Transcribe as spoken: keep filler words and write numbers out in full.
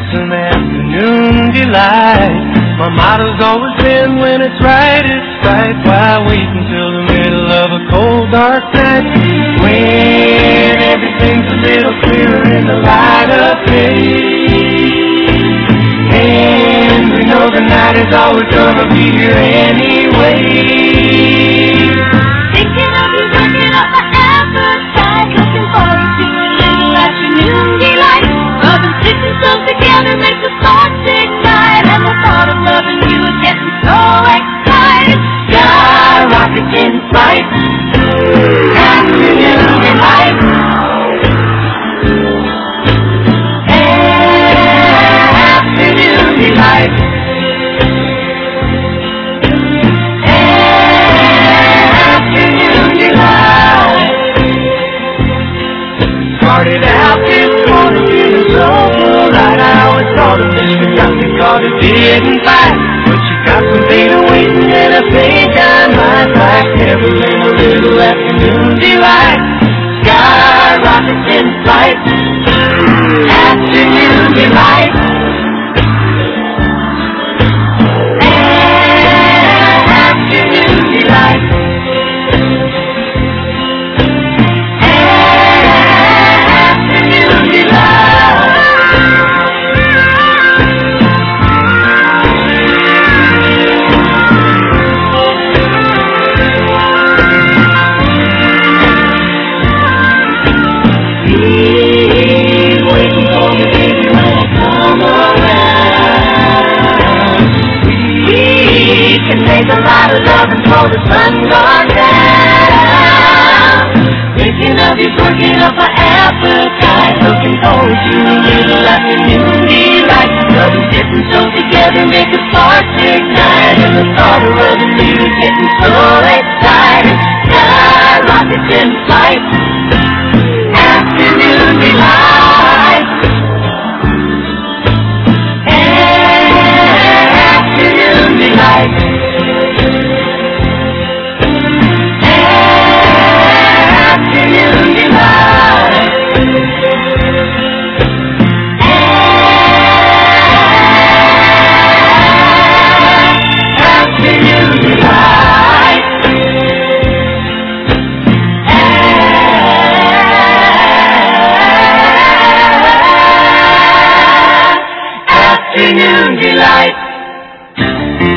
some afternoon delight. My motto's always been, when it's right, it's right. Why wait until the middle of a cold, dark night, when everything's a little clearer in the light of day? And we know the night is always gonna be here anyway. Thinking of you, working up my appetite, looking forward to a little afternoon delight. Rubbing sticks and stones together makes the sparks ignite, and the thought of loving you is getting so excited. Sky rockets in flight, afternoon delight. Afternoon delight. Afternoon delight. Started out this morning feeling so polite. I always thought of this because because it didn't bite. But you got some data waiting and I think I might like heaven in a little afternoon delight. Sky rockets in flight, afternoon delight. Afternoon delight. Afternoon delight. Waiting for me, baby, when I come around. We can make a lot of love until the sun goes down. Thinking of you, working up our appetite, looking forward to a little afternoon delight. Rubbing sticks and stones together make the sparks ignite, and the thought of loving you is getting so excited. Sky rockets in flight, afternoon delight. Afternoon delight. Afternoon delight. Afternoon delight. Afternoon delight.